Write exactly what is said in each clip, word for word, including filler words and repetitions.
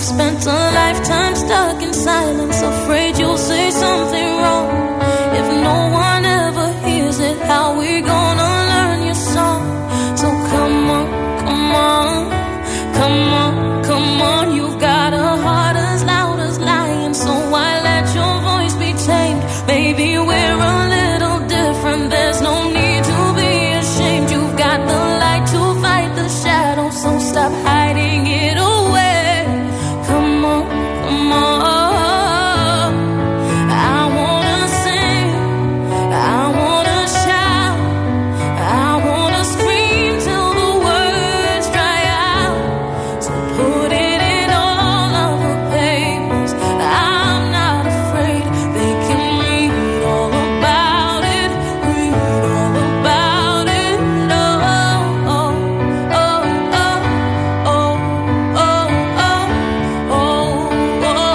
You've spent a lifetime stuck in silence, afraid you'll say something wrong. If no one ever hears it, how we gonna learn your song? So come on, come on, come on, come on. You've got a heart as loud as lion, so why let your voice be tamed? Maybe we're a little different, there's no need to be ashamed. You've got the light to fight the shadow, so stop hiding it away. Come on, come on. I wanna sing, I wanna shout, I wanna scream till the words dry out. So put it in all of the papers, I'm not afraid. They can read all about it, read all about it. Oh, oh, oh, oh, oh, oh, oh, oh, oh, oh.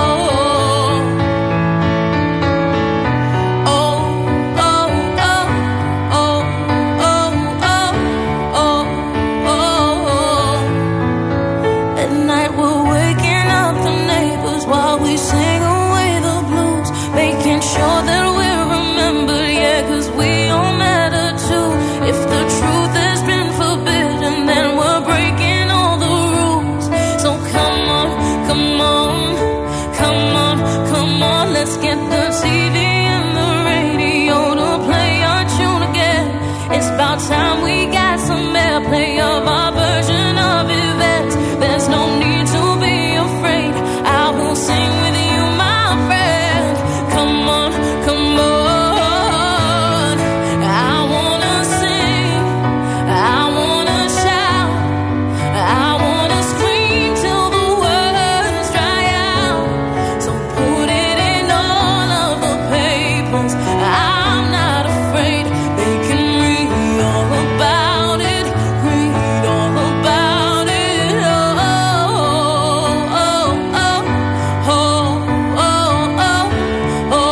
At night we're waking up the neighbors while we sing away the blues, making sure that we're remembered, yeah, 'cause we all matter too. If the truth has been forbidden, then we're breaking all the rules. So come on, come on, come on, come on, let's get the T V and the radio to play our tune again. It's about time we got some airplay of our version of events. There's no need to be afraid, I will sing with you, my friend. Come on, come on. I wanna sing, I wanna shout, I wanna scream till the words dry out. So put it in all of the papers, I'm not afraid. They can read all about it, read all about it. Oh, oh, oh, oh, oh, oh, oh, oh, oh.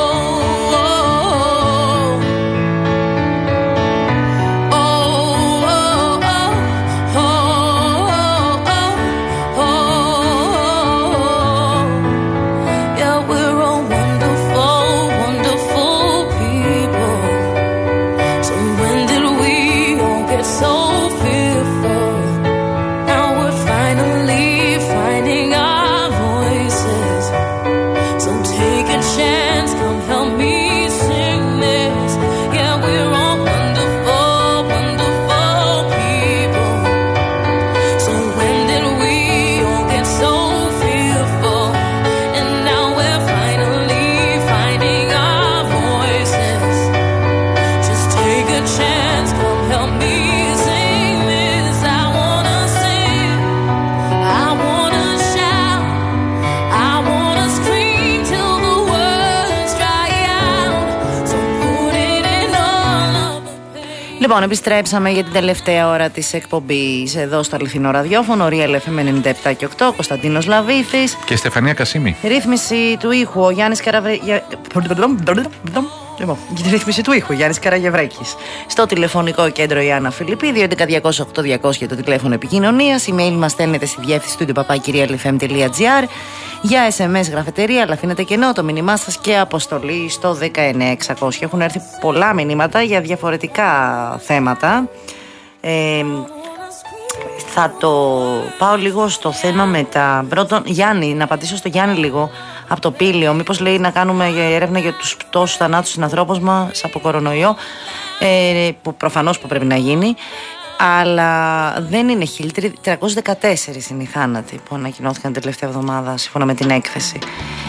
Yeah, we're all wonderful, wonderful people. So when did we all get so fearful? Now we're finally finding our voices. So take a chance, come help me sing this. Yeah, we're all wonderful, wonderful people. So when did we all get so fearful? And now we're finally finding our voices. Just take a chance, come help me sing this. I wanna sing, I wanna shout, I wanna scream till the words dry out. So put it in all of the pain. Λοιπόν, επιστρέψαμε για την τελευταία ώρα της εκπομπής εδώ στο αληθινό ραδιόφωνο Real εφ εμ ενενήντα επτά και οκτώ. Κωνσταντίνος Λαβίθης. Και Στεφανία Κασίμη. Ρύθμιση του ήχου ο Γιάννης Καραβρέ... Λοιπόν, για τη ρύθμιση του ήχου Γιάννης Καραγευρέκης. Στο τηλεφωνικό κέντρο Ιάννα Φιλιππή, δύο έντεκα διακόσια οκτώ διακόσια το τηλέφωνο επικοινωνίας. Email μας στέλνετε στη διεύθυνση του παπάκι realfm τελεία gr. Για ες εμ ες γραφετερία, αλλά αφήνετε κενό το μήνυμά σας και αποστολή στο δεκαεννέα εξακόσια. Έχουν έρθει πολλά μηνύματα για διαφορετικά θέματα. Ε, θα το πάω λίγο στο θέμα με τα πρώτον. Γιάννη, να απαντήσω στο Γιάννη λίγο από το Πήλιο. Μήπως λέει να κάνουμε έρευνα για τους πτώσους θανάτους συνανθρώπων μας από κορονοϊό, ε, που προφανώς που πρέπει να γίνει. Αλλά δεν είναι χίλια τριακόσιοι δεκατέσσερις είναι οι θάνατοι που ανακοινώθηκαν την τελευταία εβδομάδα σύμφωνα με την έκθεση.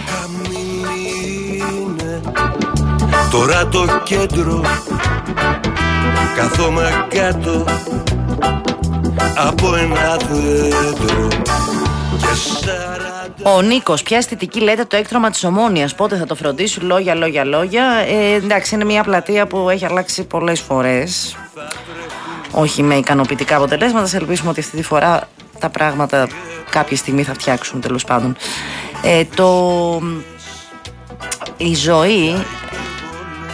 Τώρα το κέντρο καθόμαι κάτω από ένα δέντρο. Ο Νίκος, ποια αισθητική λέτε το έκτρωμα της Ομόνοιας, πότε θα το φροντίσουν, λόγια, λόγια, λόγια. Ε, εντάξει, είναι μια πλατεία που έχει αλλάξει πολλές φορές. Όχι με ικανοποιητικά αποτελέσματα. Σε ελπίσουμε ότι αυτή τη φορά τα πράγματα κάποια στιγμή θα φτιάξουν, τέλος πάντων. Ε, το... Η ζωή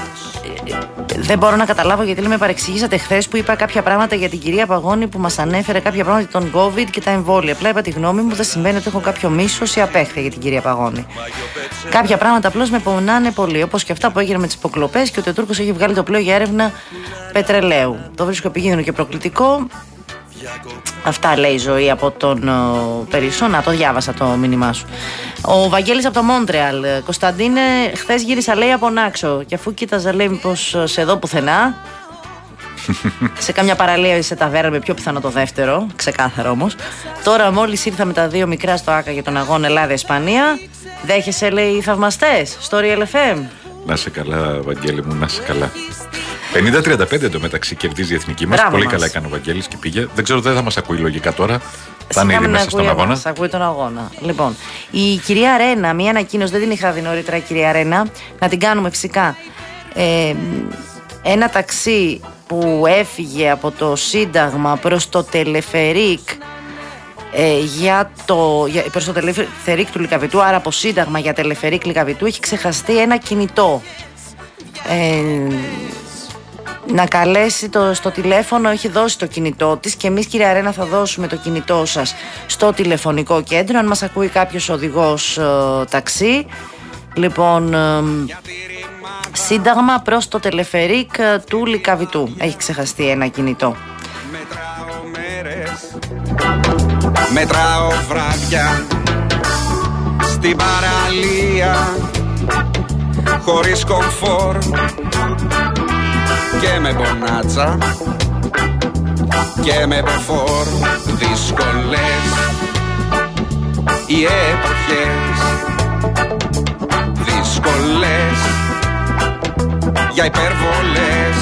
δεν μπορώ να καταλάβω γιατί με παρεξηγήσατε χθες που είπα κάποια πράγματα για την κυρία Παγώνη που μας ανέφερε κάποια πράγματα για τον COVID και τα εμβόλια. Απλά είπα τη γνώμη μου, δεν σημαίνει ότι έχω κάποιο μίσος ή απέχθεια για την κυρία Παγώνη. Κάποια πράγματα απλώς με πονάνε πολύ, όπως και αυτά που έγινε με τις υποκλοπές και ότι ο Τούρκος έχει βγάλει το πλοίο για έρευνα πετρελαίου. Το βρίσκω επικίνδυνο και προκλητικό. Αυτά λέει η Ζωή από τον uh, Περισσό. Να το διάβασα το μήνυμά σου. Ο Βαγγέλης από το Μόντρεαλ. Κωνσταντίνε, χθες γύρισα λέει από Νάξο. Και αφού κοίταζα λέει μήπως σε δω πουθενά σε κάμια παραλία ή σε ταβέρνα, με πιο πιθανό το δεύτερο. Ξεκάθαρο όμως. Τώρα μόλις ήρθα με τα δύο μικρά στο ΆΚΑ για τον αγώνα Ελλάδα-Ισπανία. Δέχεσαι λέει θαυμαστές στο Real εφ εμ. Να σε καλά Βαγγέλη μου, να σε καλά. πενήντα τριάντα πέντε εντωμεταξύ κερδίζει η εθνική μας. Πολύ μας. Καλά έκανε ο Βαγγέλης και πήγε. Δεν ξέρω, δεν θα μας ακούει λογικά τώρα. Θα είναι ήδη μέσα στον αγώνα. Θα ακούει τον αγώνα. Λοιπόν, η κυρία Ρένα, μία ανακοίνωση, δεν την είχα δει νωρίτερα, κυρία Ρένα, να την κάνουμε φυσικά. Ε, ένα ταξί που έφυγε από το Σύνταγμα προς το Τελεφερίκ. Ε, για το, για, προς το Τελεφερίκ του Λυκαβητού, άρα από Σύνταγμα για Τελεφερίκ Λυκαβητού, έχει ξεχαστεί ένα κινητό. Ε, να καλέσει το, στο τηλέφωνο, έχει δώσει το κινητό της και εμείς κυρία Ρένα θα δώσουμε το κινητό σας στο τηλεφωνικό κέντρο αν μας ακούει κάποιος οδηγός ε, ταξί. Λοιπόν, ε, Σύνταγμα προς το Τελεφερίκ ε, του Λυκαβητού, έχει ξεχαστεί ένα κινητό. Μετράω μέρες, μετράω βράδια στην παραλία χωρίς κομφόρ και με μπονάτσα και με μποφόρ. Δύσκολες οι εποχές, δύσκολες για υπερβολές.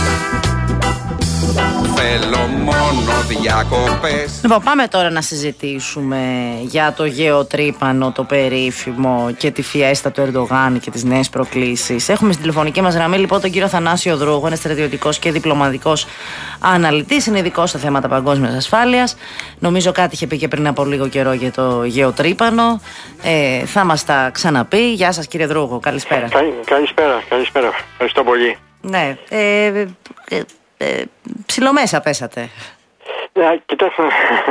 Θέλω μόνο διακοπές. Λοιπόν, πάμε τώρα να συζητήσουμε για το γεωτρύπανο, το περίφημο και τη φιέστα του Ερντογάν και τις νέες προκλήσεις. Έχουμε στην τηλεφωνική μας γραμμή λοιπόν τον κύριο Θανάσιο Δρούγο, είναι στρατιωτικός και διπλωματικός αναλυτής, είναι ειδικός σε θέματα παγκόσμιας ασφάλειας. Νομίζω κάτι είχε πει και πριν από λίγο καιρό για το γεωτρύπανο. Ε, θα μας τα ξαναπεί. Γεια σας κύριε Δρούγο, καλησπέρα. Καλη, καλησπέρα, καλησπέρα. Ευχαριστώ πολύ. Ναι, ε, ε, Ε, ψιλομέσα πέσατε. Ε, κοιτάξτε,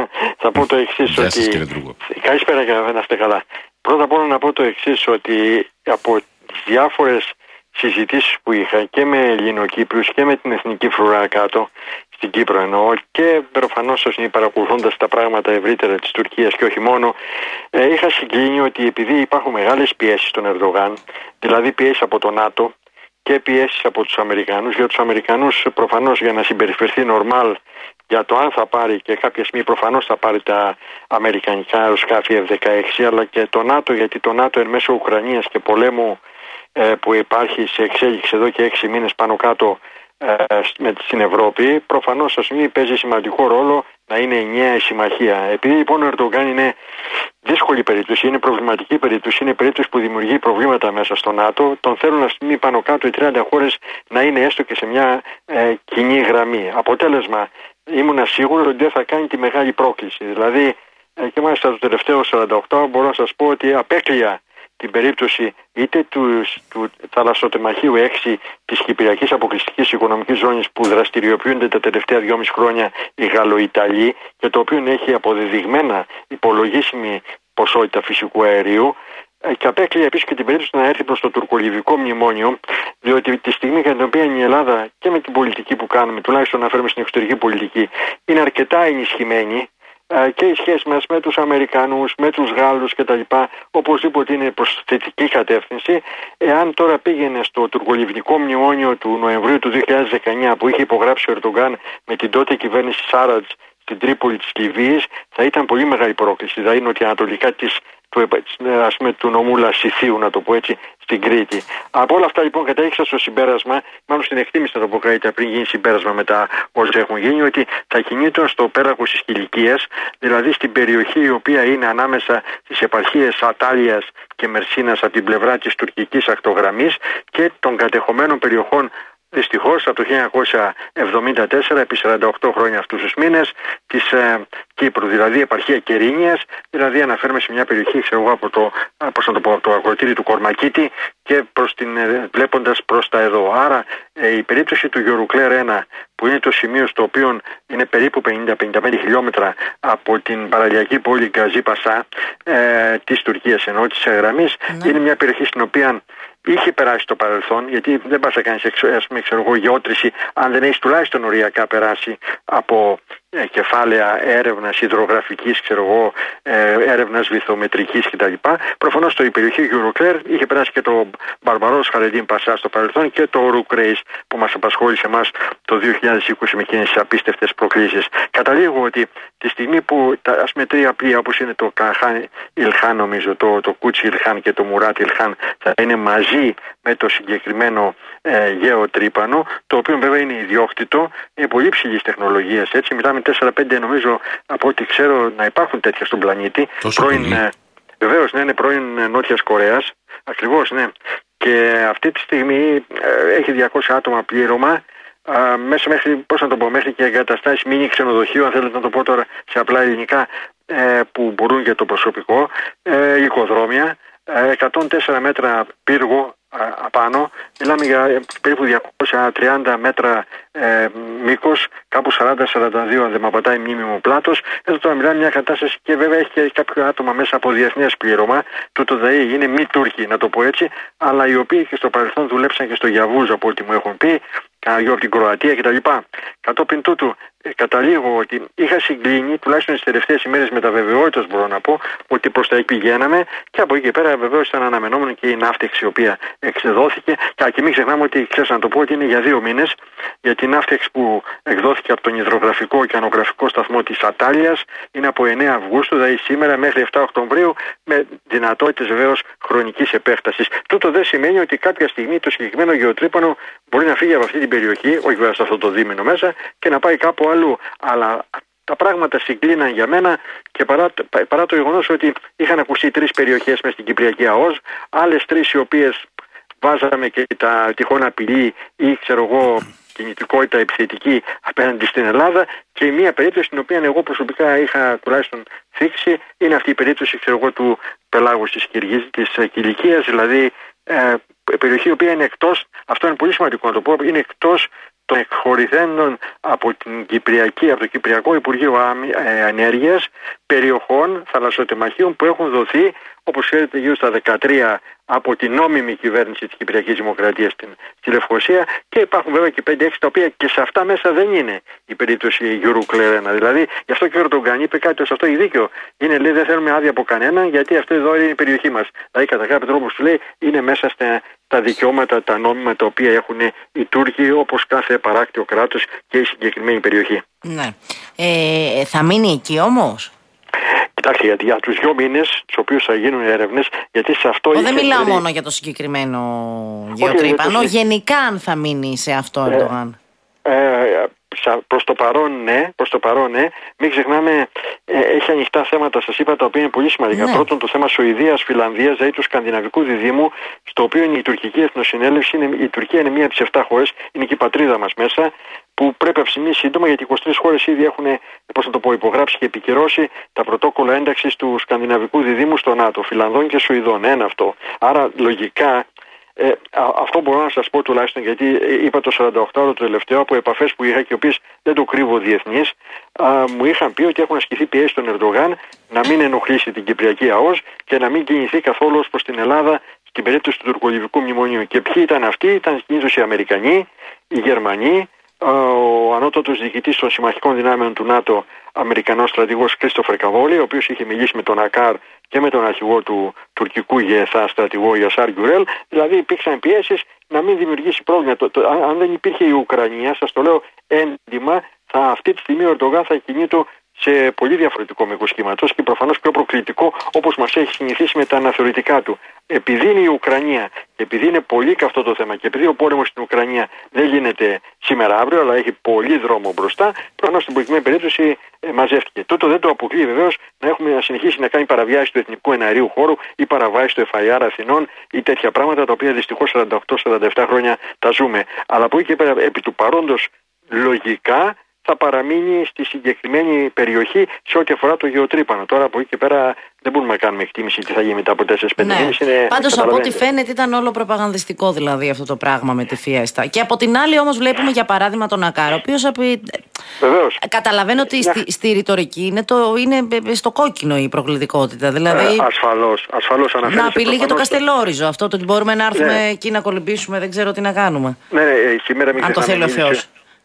θα πω το εξής. Γεια σας, ότι... κύριε Δρούγο. Καλησπέρα και να είστε καλά. Πρώτα απ' όλα να πω το εξής, ότι από τις διάφορες συζητήσεις που είχα και με Ελληνοκύπριους και με την Εθνική Φρουρά κάτω, στην Κύπρο εννοώ, και προφανώς παρακολουθώντας τα πράγματα ευρύτερα της Τουρκίας και όχι μόνο, ε, είχα συγκλίνει ότι επειδή υπάρχουν μεγάλες πιέσεις στον Ερντογάν, δηλαδή πιέσεις από το ΝΑΤΟ, και πιέσεις από τους Αμερικανούς. Για τους Αμερικανούς προφανώς για να συμπεριφερθεί νορμάλ για το αν θα πάρει, και κάποια στιγμή προφανώς θα πάρει τα αμερικανικά αεροσκάφη εφ δεκαέξι, αλλά και το ΝΑΤΟ, γιατί το ΝΑΤΟ εν μέσω Ουκρανίας και πολέμου ε, που υπάρχει σε εξέλιξη εδώ και έξι μήνες πάνω κάτω ε, με, στην Ευρώπη, προφανώς ας μην παίζει σημαντικό ρόλο να είναι ενιαία η συμμαχία. Επειδή λοιπόν ο Ερντογάν είναι δύσκολη περίπτωση, είναι προβληματική περίπτωση, είναι περίπτωση που δημιουργεί προβλήματα μέσα στο ΝΑΤΟ, τον θέλουν ας πούμε πάνω κάτω οι τριάντα χώρες να είναι έστω και σε μια ε, κοινή γραμμή. Αποτέλεσμα, ήμουν σίγουρος ότι δεν θα κάνει τη μεγάλη πρόκληση. Δηλαδή, ε, και μάλιστα το τελευταίο σαράντα οκτώ μπορώ να σας πω ότι απέκλεια την περίπτωση είτε του, του θαλασσοτεμαχίου έξι της Κυπριακής Αποκλειστικής Οικονομικής Ζώνης που δραστηριοποιούνται τα τελευταία δυόμιση χρόνια οι Γαλλοϊταλοί και το οποίο έχει αποδεδειγμένα υπολογίσιμη ποσότητα φυσικού αερίου, και απέκλεια επίσης και την περίπτωση να έρθει προς το τουρκολιβικό μνημόνιο, διότι τη στιγμή κατά την οποία η Ελλάδα και με την πολιτική που κάνουμε, τουλάχιστον να φέρουμε στην εξωτερική πολιτική, είναι αρκετά ενισχυμένη, και οι σχέσεις μας με τους Αμερικανούς, με τους Γάλλους κτλ. Οπωσδήποτε είναι προς θετική κατεύθυνση. Εάν τώρα πήγαινε στο τουρκολιβικό μνημόνιο του Νοεμβρίου του δύο χιλιάδες δεκαεννιά που είχε υπογράψει ο Ερντογάν με την τότε κυβέρνηση Σάρατζ στην Τρίπολη της Λιβύης, θα ήταν πολύ μεγάλη πρόκληση. Δηλαδή νοτιοανατολικά της, του, ας πούμε, του νομού Λασιθίου, να το πω έτσι, στην Κρήτη. Από όλα αυτά λοιπόν κατέληξα στο συμπέρασμα, μάλλον στην εκτίμηση να το πω καλύτερα πριν γίνει συμπέρασμα μετά όσα έχουν γίνει, ότι θα κινείται στο πέρακος της Κιλικίας, δηλαδή στην περιοχή η οποία είναι ανάμεσα στις επαρχίες Ατάλειας και Μερσίνας από την πλευρά της τουρκικής ακτογραμμής και των κατεχομένων περιοχών δυστυχώς από το χίλια εννιακόσια εβδομήντα τέσσερα, επί σαράντα οκτώ χρόνια αυτούς τους μήνες, της ε, Κύπρου, δηλαδή επαρχία Κερίνιας, δηλαδή αναφέρουμε σε μια περιοχή, ξέρω εγώ, από το, πώς να το πω, από το αγροτήρι του Κορμακίτη και προς την, ε, βλέποντας προς τα εδώ. Άρα ε, η περίπτωση του Γιουρουκλέρ ένα, που είναι το σημείο στο οποίο είναι περίπου πενήντα με πενήντα πέντε χιλιόμετρα από την παραλιακή πόλη Γκαζί Πασά ε, της Τουρκίας, ενώ της γραμμής, mm. είναι μια περιοχή στην οποία είχε περάσει το παρελθόν, γιατί δεν πας να κάνεις γεώτρηση αν δεν έχεις τουλάχιστον οριακά περάσει από ε, κεφάλαια έρευνας υδρογραφικής, ξέρω εγώ, ε, έρευνας βυθομετρικής κτλ. Προφανώς το η περιοχή Γιουρουκλέρ είχε περάσει και το Μπαρμπαρός Χαρεντίν Πασά στο παρελθόν και το Ρουκρέις που μας απασχόλησε εμάς το δύο χιλιάδες είκοσι με εκείνες τις απίστευτες προκλήσεις. Καταλήγω ότι τη στιγμή που τα ας πούμε τρία πλοία όπως είναι το Καχάν Ιλχάν, νομίζω, το, το Κούτσι Ιλχάν και το Μουράτ Ιλχάν θα είναι μαζί με το συγκεκριμένο ε, γεωτρύπανο, το οποίο βέβαια είναι ιδιόκτητο, είναι πολύ ψηλής τεχνολογίας. Έτσι, μιλάμε τέσσερα πέντε, νομίζω, από ό,τι ξέρω, να υπάρχουν τέτοια στον πλανήτη. Πρώην, ε, βεβαίως, ναι, είναι πρώην Νότιας Κορέας, ακριβώς, ναι. Και αυτή τη στιγμή ε, έχει διακόσια άτομα πλήρωμα. Uh, μέσα μέχρι, πώς να το πω, μέχρι και εγκαταστάσεις μίνι ξενοδοχείου, αν θέλετε να το πω τώρα σε απλά ελληνικά, ε, που μπορούν για το προσωπικό, ε, οικοδρόμια, ε, εκατόν τέσσερα μέτρα πύργο ε, απάνω, μιλάμε για περίπου διακόσια τριάντα μέτρα ε, μήκος, κάπου σαράντα σαράντα δύο αν δεν με πατάει η μνήμη μου πλάτος. Εδώ τώρα μιλάμε μια κατάσταση και βέβαια έχει και κάποια άτομα μέσα από διεθνές πλήρωμα, τούτο δηλαδή είναι μη Τούρκοι, να το πω έτσι, αλλά οι οποίοι και στο παρελθόν δουλέψαν και στο Γιαβούζ από ό,τι μου έχουν πει, κανένα από την Κροατία κτλ. Κατόπιν τούτου, ε, καταλήγω ότι είχα συγκλίνει, τουλάχιστον τις τελευταίες ημέρες με τα βεβαιότητας μπορώ να πω, ότι προς τα εκεί πηγαίναμε και από εκεί και πέρα βεβαίως ήταν αναμενόμενο και η ναύτεξη η οποία εξεδόθηκε. Και, και μην ξεχνάμε ότι, ξέρεις να το πω, ότι είναι για δύο μήνες, γιατί η ναύτεξη που εκδόθηκε από τον υδρογραφικό και οκεανογραφικό σταθμό της Ατάλειας είναι από εννέα Αυγούστου, δηλαδή σήμερα μέχρι επτά Οκτωβρίου, με δυνατότητες βεβαίως χρονικής επέκτασης. Τούτο δεν σημαίνει ότι κάποια στιγμή το συγκεκριμένο γεωτρύπανο μπορεί να φύγει από αυτή την περιοχή, όχι βέβαια σε αυτό το δίμηνο μέσα, και να πάει κάπου αλλού. Αλλά τα πράγματα συγκλίναν για μένα και παρά, παρά το γεγονός ότι είχαν ακουστεί τρεις περιοχές μες στην Κυπριακή ΑΟΣ, άλλες τρεις οι οποίες βάζαμε και τα τυχόν απειλή ή ξέρω εγώ κινητικότητα επιθετική απέναντι στην Ελλάδα, και η μία περίπτωση την οποία εγώ προσωπικά είχα τουλάχιστον θίξει είναι αυτή η περίπτωση, ξέρω εγώ, του πελάγους της, της Κιλικίας, δηλαδή ε, περιοχή η οποία είναι εκτός, αυτό είναι πολύ σημαντικό να το πω, είναι εκτός των εκχωρηθέντων από, την Κυπριακή, από το Κυπριακό Υπουργείο Ενέργειας περιοχών θαλασσοτεμαχίων που έχουν δοθεί, όπως ξέρετε, γύρω στα δεκατρία από την νόμιμη κυβέρνηση της Κυπριακής Δημοκρατίας στην, στη Λευκοσία, και υπάρχουν βέβαια και πέντε έξι τα οποία και σε αυτά μέσα δεν είναι η περίπτωση Γιουρουκλέρ ένα. Δηλαδή, γι' αυτό και ο Ερντογκάν είπε κάτι σε αυτό η δίκαιο. Είναι, λέει, δεν θέλουμε άδεια από κανέναν, γιατί αυτό εδώ είναι η περιοχή μας. Δηλαδή, κατά κάποιο τρόπο σου λέει, είναι μέσα στα τα δικαιώματα, τα νόμιμα τα οποία έχουν οι Τούρκοι, όπως κάθε παράκτιο κράτος και η συγκεκριμένη περιοχή. Ναι. Ε, θα μείνει εκεί όμως? Κοιτάξτε, γιατί για τους δύο μήνες, τους οποίους θα γίνουν έρευνες, γιατί σε αυτό. Δεν μιλάω μόνο για το συγκεκριμένο γεωτρύπανο, το... γενικά αν θα μείνει σε αυτό ο Ερντογάν. Ε, ε, προς το παρόν ναι, προς το παρόν ναι. Μην ξεχνάμε, ε, έχει ανοιχτά θέματα, σας είπα, τα οποία είναι πολύ σημαντικά. Ναι. Πρώτον, το θέμα Σουηδίας, Φιλανδίας, δηλαδή του σκανδιναβικού διδήμου, στο οποίο είναι η τουρκική εθνοσυνέλευση, είναι, η Τουρκία είναι μία από τις επτά χώρες, είναι και η πατρίδα μας μέσα, που πρέπει αυξηθεί σύντομα, γιατί είκοσι τρεις χώρες ήδη έχουν, πώς να το πω, υπογράψει και επικυρώσει τα πρωτόκολλα ένταξης του σκανδιναβικού διδήμου στο ΝΑΤΟ, Φιλανδών και Σουηδών. Ένα αυτό. Άρα, λογικά, ε, αυτό μπορώ να σας πω τουλάχιστον, γιατί είπα το σαράντα οκτώ το τελευταίο από επαφές που είχα και οι οποίες δεν το κρύβω διεθνείς, α, μου είχαν πει ότι έχουν ασκηθεί πιέσεις στον Ερντογάν να μην ενοχλήσει την Κυπριακή ΑΟΣ και να μην κινηθεί καθόλου ως προς την Ελλάδα στην περίπτωση του τουρκολιβικού μνημονίου. Και ποιοι ήταν αυτοί? Ήταν συνήθως οι Αμερικανοί, οι Γερμανοί, ο ανώτατος διοικητής των συμμαχικών δυνάμεων του ΝΑΤΟ, Αμερικανός στρατηγός Κρίστοφερ Καβόλη, ο οποίος είχε μιλήσει με τον Ακάρ και με τον αρχηγό του τουρκικού ΓΕΘΑ, στρατηγό Ιασάρ Γκουρέλ. Δηλαδή υπήρξαν πιέσεις να μην δημιουργήσει πρόβλημα. Το, το, αν, αν δεν υπήρχε η Ουκρανία, σας το λέω έντιμα, θα, αυτή τη στιγμή ο Ερντογάν θα κινείται σε πολύ διαφορετικό μήκος κύματος και προφανώς πιο προκλητικό, όπως μας έχει συνηθίσει με τα αναθεωρητικά του. Επειδή είναι η Ουκρανία και επειδή είναι πολύ καυτό το θέμα και επειδή ο πόλεμος στην Ουκρανία δεν γίνεται σήμερα αύριο, αλλά έχει πολύ δρόμο μπροστά, προφανώς στην προκειμένη περίπτωση ε, μαζεύτηκε. Τούτο δεν το αποκλείει βεβαίως να, έχουμε, να συνεχίσει να κάνει παραβιάσεις του εθνικού εναερίου χώρου ή παραβάσεις του εφ άι αρ Αθηνών ή τέτοια πράγματα τα οποία δυστυχώς σαράντα οκτώ σαράντα επτά χρόνια τα ζούμε. Αλλά από εκεί και πέρα, επί του παρόντος, λογικά θα παραμείνει στη συγκεκριμένη περιοχή σε ό,τι αφορά το γεωτρύπανο. Τώρα από εκεί και πέρα δεν μπορούμε να κάνουμε εκτίμηση τι θα γίνει μετά από τέσσερις πέντε μήνες. Ναι. Πάντως από ό,τι φαίνεται ήταν όλο προπαγανδιστικό δηλαδή αυτό το πράγμα με τη Φιέστα. Και από την άλλη όμως βλέπουμε για παράδειγμα τον Ακάρο, ο οποίος απει... καταλαβαίνω ότι στη, στη ρητορική είναι, το, είναι στο κόκκινο η προκλητικότητα. Δηλαδή... Ε, ασφαλώς, ασφαλώς αναφέρεται. Να απειλεί για το Καστελόριζο αυτό, το ότι μπορούμε να έρθουμε ναι. εκεί να κολυμπήσουμε, δεν ξέρω τι να κάνουμε. Ναι, ναι, σήμερα μην αν το θέλει ο Θεός.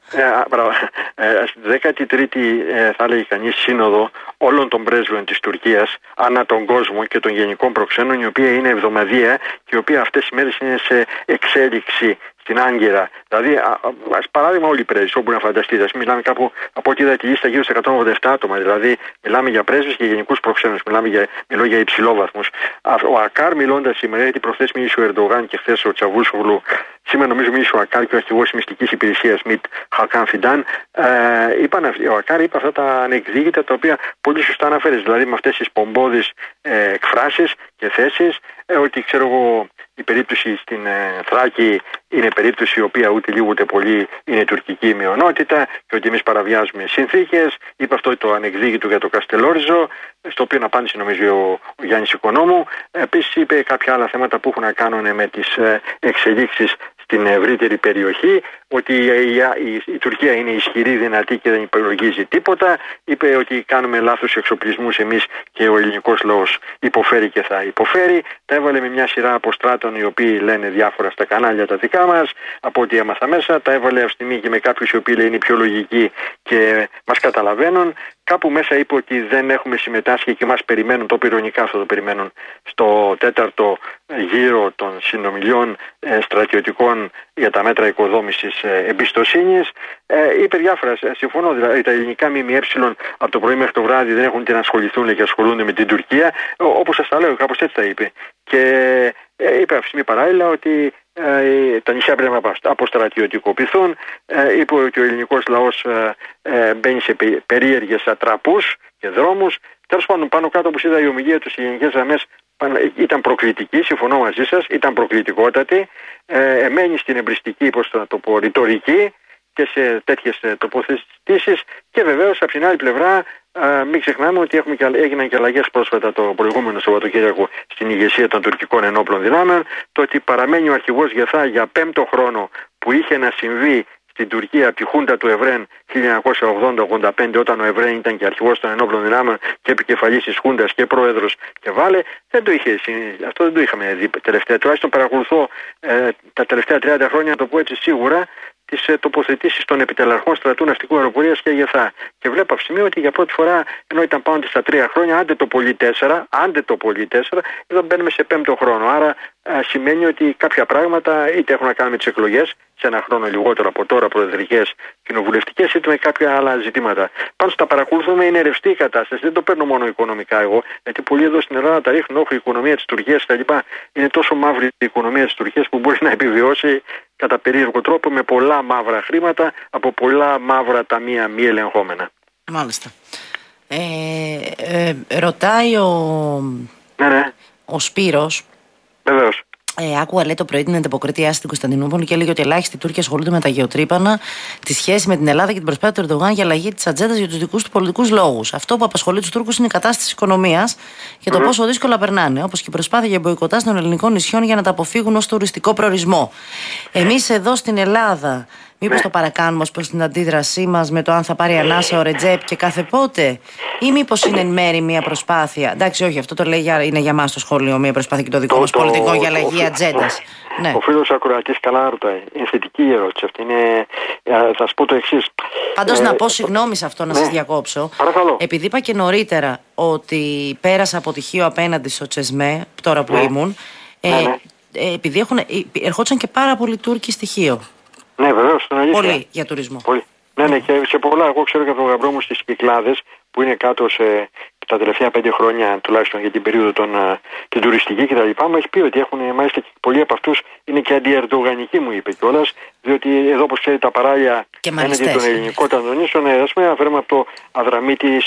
Ε, στη δέκατη τρίτη ε, θα έλεγε κανείς σύνοδο όλων των πρέσβεων της Τουρκίας ανά τον κόσμο και των γενικών προξένων, η οποία είναι εβδομαδιαία και η οποία αυτές τις μέρες είναι σε εξέλιξη στην Άγκυρα. Δηλαδή, ας παράδειγμα, όλοι οι πρέσβεις, όπου να φανταστείτε, μιλάμε κάπου από ό,τι είδα τη λίστα γύρω στα εκατόν ογδόντα επτά άτομα. Δηλαδή, μιλάμε για πρέσβεις και γενικούς προξένους. Μιλάμε για, μιλώ για υψηλόβαθμους. Ο Ακάρ, μιλώντας σήμερα, γιατί προχθές μίλησε ο Ερντογάν και χθες ο Τσαβούσογλου, σήμερα νομίζω μίλησε ο Ακάρ και ο αρχηγός της μυστικής υπηρεσίας Μιτ Χακάν Φιντάν. Ε, είπαν, ο Ακάρ είπε αυτά τα ανεκδίκητα τα οποία πολύ σωστά αναφέρεις. Δηλαδή, με αυτές τις πομπόδεις ε, εκφράσεις και θέσεις, ε, ότι ξέρω εγώ. Η περίπτωση στην ε, Θράκη είναι περίπτωση η οποία ούτε λίγο ούτε πολύ είναι τουρκική μειονότητα και ότι εμείς παραβιάζουμε συνθήκες. Είπε αυτό το ανεκδίκητο για το Καστελόριζο, στο οποίο απάντησε νομίζω ο, ο Γιάννης Οικονόμου. Επίσης είπε κάποια άλλα θέματα που έχουν να κάνουν με τις ε, εξελίξεις στην ευρύτερη περιοχή, ότι η, η, η Τουρκία είναι ισχυρή, δυνατή και δεν υπολογίζει τίποτα. Είπε ότι κάνουμε λάθος εξοπλισμούς εμείς και ο ελληνικός λαός υποφέρει και θα υποφέρει. Τα έβαλε με μια σειρά από στράτων οι οποίοι λένε διάφορα στα κανάλια τα δικά μας, από ό,τι έμαθα μέσα. Τα έβαλε αυστημή και με κάποιους οι οποίοι λένε είναι πιο λογικοί και μας καταλαβαίνουν. Κάπου μέσα είπε ότι δεν έχουμε συμμετάσχει και μας περιμένουν, το πυρονικά αυτό το περιμένουν, στο τέταρτο γύρο των συνομιλιών ε, στρατιωτικών για τα μέτρα οικοδόμησης ε, εμπιστοσύνης. Ε, είπε διάφορα, συμφωνώ, δηλαδή τα ελληνικά ΜΜΕ από το πρωί μέχρι το βράδυ δεν έχουν τι να ασχοληθούν και ασχολούνται με την Τουρκία, όπως σας τα λέω, κάπως έτσι τα είπε. Και ε, είπε αυτή παράλληλα ότι ε, τα νησιά πρέπει να αποστρατιωτικοποιηθούν. Ε, είπε ότι ο ελληνικός λαός ε, ε, μπαίνει σε περίεργες ατραπούς και δρόμους. Τέλος πάντων, πάνω κάτω όπως είδα η ομιλία του σε γενικές γραμμές ήταν προκλητική, συμφωνώ μαζί σας, ήταν προκλητικότατη, ε, μένει στην εμπριστική, πώς θα το πω, ρητορική και σε τέτοιες τοποθετήσεις και βεβαίως από την άλλη πλευρά α, μην ξεχνάμε ότι έχουμε και, έγιναν και αλλαγές πρόσφατα το προηγούμενο Σαββατοκύριακο στην ηγεσία των τουρκικών ενόπλων δυνάμεων, το ότι παραμένει ο αρχηγός Γεθά για πέμπτο χρόνο που είχε να συμβεί στην Τουρκία από τη Χούντα του Ευρέν χίλια εννιακόσια ογδόντα ογδόντα πέντε, όταν ο Ευρέν ήταν και αρχηγός των ενόπλων δυνάμεων και επικεφαλής της Χούντας και πρόεδρος και βάλε, δεν το είχε, αυτό δεν το είχαμε δει τελευταία. Τουλάχιστον παρακολουθώ ε, τα τελευταία τριάντα χρόνια, να το πω έτσι σίγουρα, τις ε, τοποθετήσεις των επιτελαρχών στρατού ναυτικού αεροπορίας και Γεθά. Και βλέπω από σημείο ότι για πρώτη φορά, ενώ ήταν πάνω στα τρία χρόνια, άντε το πολύ τέσσερα, άντε το πολύ τέσσερα, εδώ μπαίνουμε σε πέμπτο χρόνο. Άρα ε, σημαίνει ότι κάποια πράγματα είτε έχουν να κάνουν με τις εκλογές, σε ένα χρόνο λιγότερο από τώρα, προεδρικές, κοινοβουλευτικές, είτε με κάποια άλλα ζητήματα. Πάντως τα παρακολουθούμε, είναι ρευστή η κατάσταση. Δεν το παίρνω μόνο οικονομικά εγώ, γιατί πολλοί εδώ στην Ελλάδα τα ρίχνουν, όχι η οικονομία της Τουρκίας κτλ. Είναι τόσο μαύρη η οικονομία της Τουρκίας που μπορεί να επιβιώσει κατά περίεργο τρόπο με πολλά μαύρα χρήματα από πολλά μαύρα ταμεία μη ελεγχόμενα. Μάλιστα. Ε, ε, ρωτάει ο, ναι, ναι. ο Σπύρος. Βεβαίως. Ε, άκουγα, λέει, το πρωί την ανταποκριτή στην Κωνσταντινούπολη και έλεγε ότι ελάχιστοι Τούρκοι ασχολούνται με τα γεωτρύπανα, τη σχέση με την Ελλάδα και την προσπάθεια του Ερντογάν για αλλαγή τη ατζέντα για του δικούς του πολιτικούς λόγους. Αυτό που απασχολεί τους Τούρκους είναι η κατάσταση της οικονομίας και το mm-hmm. πόσο δύσκολα περνάνε, όπως και η προσπάθεια για μποϊκοτάζ των ελληνικών νησιών για να τα αποφύγουν ως τουριστικό προορισμό. Εμείς εδώ στην Ελλάδα, μήπως το παρακάνουμε ως προς την αντίδρασή μας με το αν θα πάρει ανάσα ο Ρετζέπ και κάθε πότε, ή μήπως είναι εν μέρη μια προσπάθεια. Εντάξει, όχι, αυτό το λέει για, είναι για μας το σχόλιο, μια προσπάθεια και το δικό μας πολιτικό για αλλαγή ατζέντας. Ναι. Ο φίλος ακροατής καλά ρωτάει. Είναι θετική η ερώτηση αυτή. Είναι... Θα σου πω το εξής. Πάντως ε, να πω συγγνώμη σε αυτό, να ναι. σας διακόψω. Παρακαλώ. Επειδή είπα και νωρίτερα ότι πέρασα αποτυχίο απέναντι στο Τσεσμέ, τώρα που ναι. ήμουν, ε, ναι, ναι. Ε, επειδή έχουν, ερχόντουσαν και πάρα πολλοί Τούρκοι στοιχείο. Ναι, βεβαίως, στην αλήθεια. Πολύ για τουρισμό. Πολύ. Ναι, Ναι, ναι, και σε πολλά. Εγώ ξέρω και από τον γαμπρό μου στις Κυκλάδες, που είναι κάτω σε, τα τελευταία πέντε χρόνια, τουλάχιστον για την περίοδο των, την τουριστική κτλ. Μου έχει πει ότι έχουν, μάλιστα και πολλοί από αυτούς είναι και αντιερντογανικοί, μου είπε κιόλας, διότι εδώ, όπως ξέρει, τα παράλια έναντι των ελληνικών αντωνίσεων, ας πούμε, αναφέρουμε από το Αδραμίτη,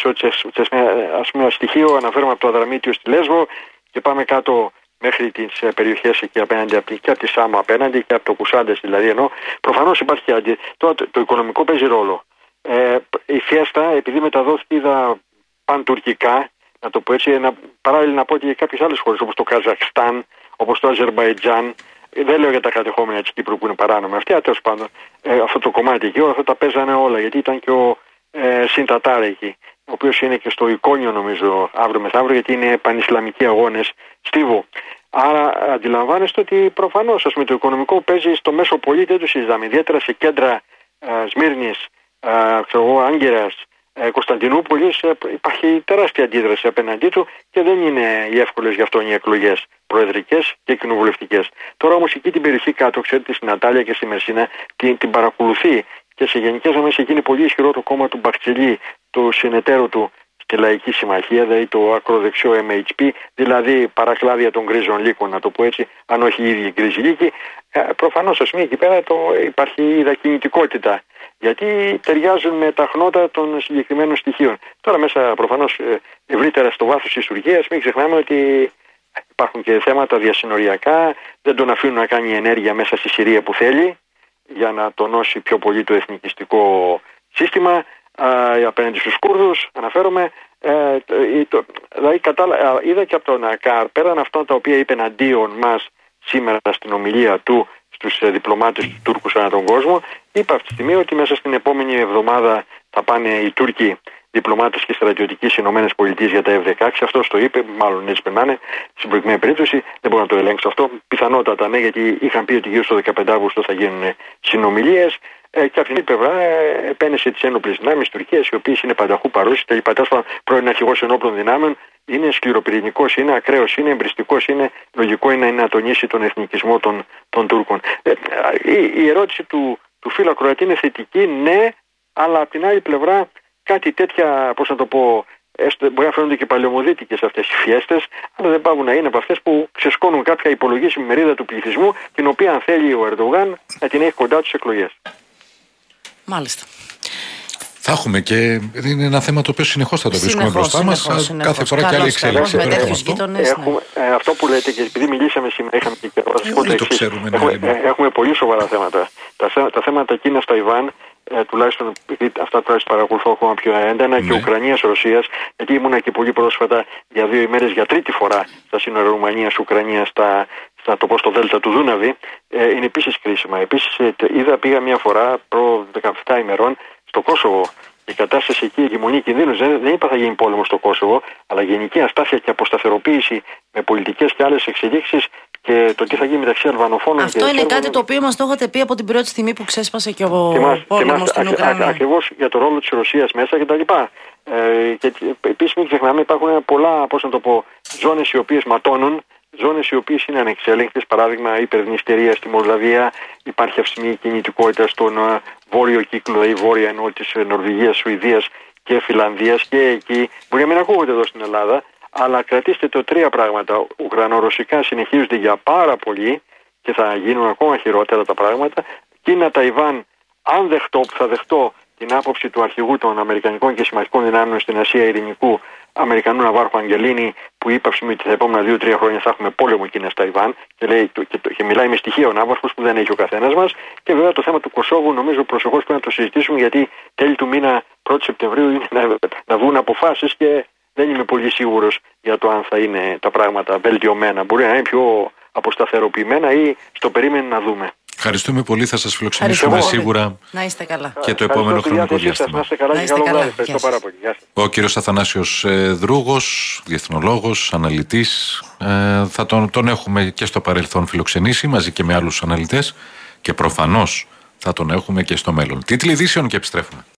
ας πούμε, στοιχείο, αναφέρουμε από το Αδραμίτιο στη Λέσβο και πάμε κάτω μέχρι τις περιοχές εκεί απέναντι, και από τη Σάμο απέναντι και από το Κουσάντες δηλαδή, ενώ προφανώς υπάρχει και αντι... το, το, το οικονομικό παίζει ρόλο. Ε, η φιέστα, επειδή μεταδόθηκε, είδα παντουρκικά, να το πω έτσι, ένα, παράλληλα να πω ότι για κάποιες άλλες χώρες όπως το Καζακστάν, όπως το Αζερμπαϊτζάν, δεν λέω για τα κατεχόμενα της Κύπρου που είναι παράνομα αυτή, αλλά τέλος πάντων ε, αυτό το κομμάτι εκεί, όλα αυτά τα παίζανε όλα, γιατί ήταν και ο ε, Συντατάρ εκεί, ο οποίος είναι και στο Εικόνιο νομίζω αύριο μεθαύριο, γιατί είναι πανισλαμικοί αγώνες Στίβο. Άρα αντιλαμβάνεστε ότι προφανώς, ας πούμε, το οικονομικό παίζει στο μέσο πολύ, δεν το συζητάμε, ιδιαίτερα σε κέντρα ε, Σμύρνης, ε, ξέρω, Άγκυρας, ε, Κωνσταντινούπολης, ε, υπάρχει τεράστια αντίδραση απέναντί του και δεν είναι οι εύκολες γι' αυτό οι εκλογές προεδρικές και κοινοβουλευτικές. Τώρα όμως εκεί την περιοχή κάτω, ξέρετε, στη Νατάλια και στη Μεσίνα την, την παρακολουθεί και σε γενικές γραμμές εκεί είναι πολύ ισχυρό το κόμμα του Μπαχτσελή, του συνεταίρου του στη Λαϊκή Συμμαχία, δηλαδή το ακροδεξιό εμ έιτς πι, δηλαδή παρακλάδια των γκρίζων λύκων, να το πω έτσι, αν όχι οι ίδιοι γκρίζοι λύκοι. Ε, προφανώς, ας πούμε, εκεί πέρα το, υπάρχει είδα κινητικότητα, γιατί ταιριάζουν με τα χνότα των συγκεκριμένων στοιχείων. Τώρα μέσα προφανώς ευρύτερα στο βάθος της Τουρκίας, μην ξεχνάμε ότι υπάρχουν και θέματα διασυνοριακά, δεν τον αφήνουν να κάνει ενέργεια μέσα στη Συρία που θέλει, για να τονώσει πιο πολύ το εθνικιστικό σύστημα, α, απέναντι στους Κούρδους, αναφέρομαι. Ε, το, δηλαδή κατάλα, είδα και από τον ΑΚΑΡ, πέραν αυτών τα οποία είπε εναντίον μας σήμερα στην ομιλία του στους διπλωμάτες του Τούρκους ανά τον κόσμο, είπε αυτή τη στιγμή ότι μέσα στην επόμενη εβδομάδα θα πάνε οι Τούρκοι διπλωμάτες και στρατιωτικοί στις Ηνωμένες Πολιτείες για τα εφ δεκαέξι. Αυτό το είπε, μάλλον έτσι περνάνε. Στην προηγούμενη περίπτωση δεν μπορώ να το ελέγξω αυτό. Πιθανότατα ναι, γιατί είχαν πει ότι γύρω στο δεκαπέντε Αυγούστου θα γίνουν συνομιλίες. Ε, και από την πλευρά ε, επένεσε τις ένοπλες δυνάμεις Τουρκίας, οι οποίες είναι πανταχού παρούσες. Τελικά, πρώην αρχηγός ενόπλων δυνάμεων, είναι σκληροπυρηνικός, είναι ακραίος, είναι εμπριστικός, είναι λογικό είναι να τονίσει τον εθνικισμό των, των Τούρκων. Ε, η, η ερώτηση του, του φίλου ακροατή είναι θετική, ναι, αλλά από την άλλη πλευρά κάτι τέτοια, πώς να το πω, έστω, μπορεί να φαίνονται και παλαιομοδίτικες αυτές οι φιέστες, αλλά δεν πάβουν να είναι από αυτές που ξεσκώνουν κάποια υπολογίσιμη μερίδα του πληθυσμού, την οποία αν θέλει ο Ερντογάν να την έχει κοντά τους εκλογές. Μάλιστα. Θα έχουμε και είναι ένα θέμα το οποίο συνεχώς θα το βρίσκουμε μπροστά μας. Κάθε φορά και άλλη εξέλιξη. Με τέτοιους γείτονες. Έχουμε, ναι. ε, αυτό που λέτε, και επειδή μιλήσαμε σήμερα, είχαμε και καιρό. Όλοι το ξέρουμε. Έχουμε, ναι, ε, έχουμε πολύ σοβαρά θέματα. Τα, τα θέματα Κίνας-Ταϊβάν, ε, τουλάχιστον αυτά τουλάχιστον παρακολουθώ ακόμα πιο έντονα, ναι. Και Ουκρανίας-Ρωσίας, γιατί ήμουνα και πολύ πρόσφατα για δύο ημέρες για τρίτη φορά στα σύνορα Ρουμανίας-Ουκρανίας, στα, στα το πω στο Δέλτα του Δούναβη, ε, είναι επίσης κρίσιμα. Επίσης, ε, είδα, πήγα μια φορά προ δεκαεπτά ημερών στο Κόσοβο. Η κατάσταση εκεί, η εγκυμονή κινδύνου, δεν, δεν είπα θα γίνει πόλεμο στο Κόσοβο, αλλά γενική αστάθεια και αποσταθεροποίηση με πολιτικές και άλλες εξελίξεις και το τι θα γίνει μεταξύ Αλβανοφώνων. Αυτό και είναι Σέρβων. Κάτι το οποίο μας το είχατε πει από την πρώτη στιγμή που ξέσπασε και ο θυμάστε, πόλεμος στην Ουκρανία. Ακριβώς για το ρόλο της Ρωσίας μέσα κτλ. Ε, και επίσης μην ξεχνάμε, υπάρχουν πολλά, πώς να το πω, ζώνες οι οποίες ματώνουν. Ζώνες οι οποίες είναι ανεξέλεγκτες, παράδειγμα υπερδνηστερία στη Μολδαβία, υπάρχει αυξημένη κινητικότητα στον βόρειο κύκλο, δηλαδή βόρεια εννοώ της Νορβηγίας, Σουηδίας και Φιλανδίας, και εκεί μπορεί να μην ακούγονται εδώ στην Ελλάδα, αλλά κρατήστε το τρία πράγματα. Ουκρανο-ρωσικά συνεχίζονται για πάρα πολύ και θα γίνουν ακόμα χειρότερα τα πράγματα. Κίνα, Ταϊβάν, αν δεχτώ, θα δεχτώ την άποψη του αρχηγού των Αμερικανικών και Συμμαχικών Δυνάμεων στην Ασία Ειρηνικού, Αμερικανού Ναβάρχου Αγγελίνη, που είπα ότι τα επόμενα δύο τρία χρόνια θα έχουμε πόλεμο Κίνας-Ταϊβάν και, λέει, και, και μιλάει με στοιχεία ο Ναύαρχος που δεν έχει ο καθένας μας. Και βέβαια το θέμα του Κωσόβου, νομίζω προσεχώς πρέπει να το συζητήσουμε, γιατί τέλη του μήνα πρώτη Σεπτεμβρίου είναι να, να βγουν αποφάσεις και δεν είμαι πολύ σίγουρος για το αν θα είναι τα πράγματα βελτιωμένα. Μπορεί να είναι πιο αποσταθεροποιημένα ή στο περίμενο να δούμε. Ευχαριστούμε πολύ. Θα σας φιλοξενήσουμε σίγουρα. Να είστε καλά. Και το επόμενο χρονικό διάστημα. Να είστε καλά. Να είστε καλά. Ευχαριστώ πάρα πολύ. Ο κύριος Αθανάσιος Δρούγος, διεθνολόγος, αναλυτής. Ε, θα τον, τον έχουμε και στο παρελθόν φιλοξενήσει μαζί και με άλλους αναλυτές και προφανώς θα τον έχουμε και στο μέλλον. Τίτλοι ειδήσεων και επιστρέφουμε.